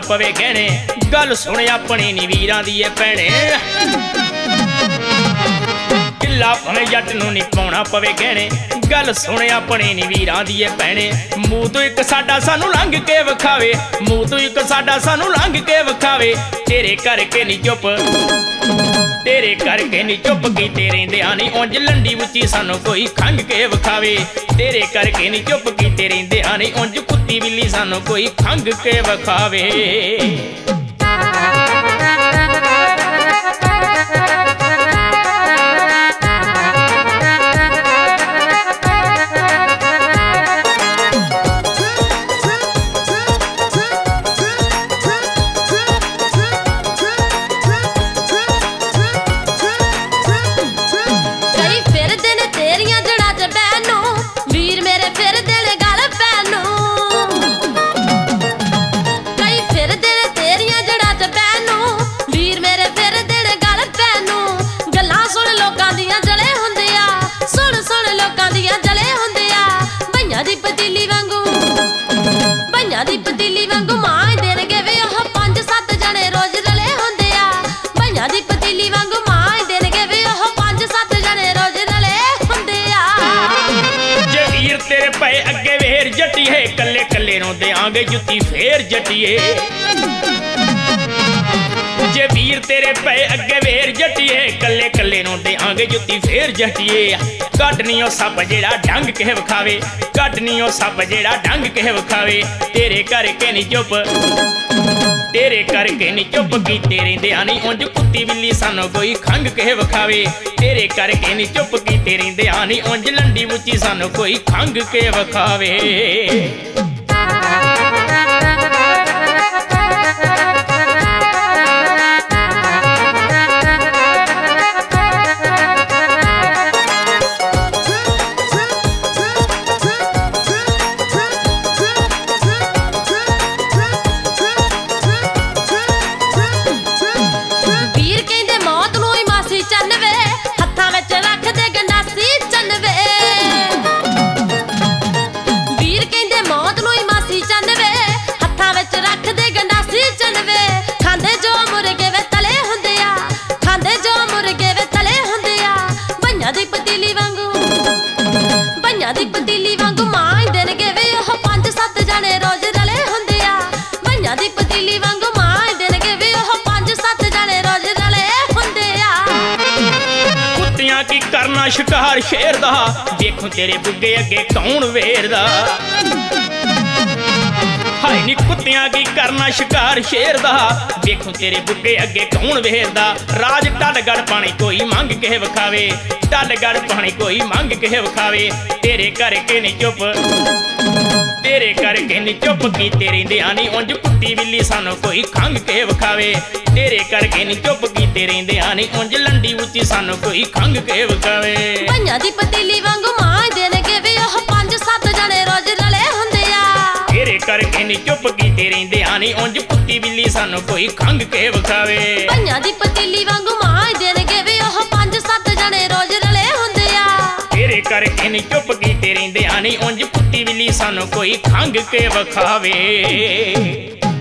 पवे गहने गल सुन अपने नी वीरां दी ए भैणे किला भावें जट नूं नी पाउणा पवे गहने गल सुन अपने नी वीरां दी ए भैणे मूंह तो एक साडा सानू लंघ के विखावे मूंह तो एक साडा सानू लंघ के विखावे तेरे करके नी चुप तेरे करके नी चुप कीते रहिंदियां नी उंज लंडी उच्ची सानू कोई खंघ के विखावे तेरे करके नी चुप कीते रहिंदियां नी उंज कुत्ती बिल्ली सानू कोई खंघ के विखावे। दी पतीली वांगू मां देणगे वे ओह 5-7 जने रोज रले हुंदे आ भईया दी पतीली वांगू मां देणगे वे ओह 5-7 जने रोज रले हुंदे आ। जे वीर तेरे पए अगे वेर जटिए कल्ले कल्ले नूं देआंगे जुत्ती फेर जटिए जे वीर तेरे पए अगे वेर जटिए कल्ले कल्ले नूं देआंगे जुत्ती फेर जटिए कड्डनी ओ सप जेड़ा डंग के विखावे कड्डनी ओ सप जेड़ा डंग के विखावे तेरे करके नी चुप तेरे करके नी चुप कीते रहिंदियां नी उंज कुत्ती बिल्ली सानू कोई खंघ के विखावे तेरे करके नी चुप कीते रहिंदियां नी उंज लंडी उच्ची सानू कोई खंघ के विखावे। दी पतीली वांगू मां देणगे वे ओह 5-7 जने रोज रले हुंदे आ भईया दी पतीली वांगू मां देणगे वे ओह 5-7 जने रोज रले हुंदे आ। कुत्तियां की करना शिकार शेर दा देखो तेरे बुग्गे अगे कौन वेरदा हाय नी कुत्तियां की करना शिकार शेर दा देखो तेरे बुग्गे अगे कौन वेरदा राज ढलगढ़ पानी कोई मंग के विखावे ढलगढ़ पानी कोई मंग के विखावे तेरे करके नी चुप तेरे करके नी चुप कीते रहिंदियां नी उंज कुत्ती बिल्ली सानू कोई खंघ के विखावे तेरे करके नी चुप कीते रहिंदियां नी उंज लंडी उच्ची सानू कोई खंघ के विखावे। भईया दी पतीली वांगू मां देणगे वे ओह 5-7 जने रोज रले हुंदे आ तेरे करके नी चुप कीते रहिंदियां नी उंज कुत्ती बिल्ली सानू कोई खंघ के विखावे। भईया दी पतीली वांगू मां देणगे वे ओह 5-7 जने रोज रले हुंदे आ तेरे करके नी चुप कीते रहिंदियां नी उंज कुत्ती बिल्ली सानू कोई खंघ के विखावे।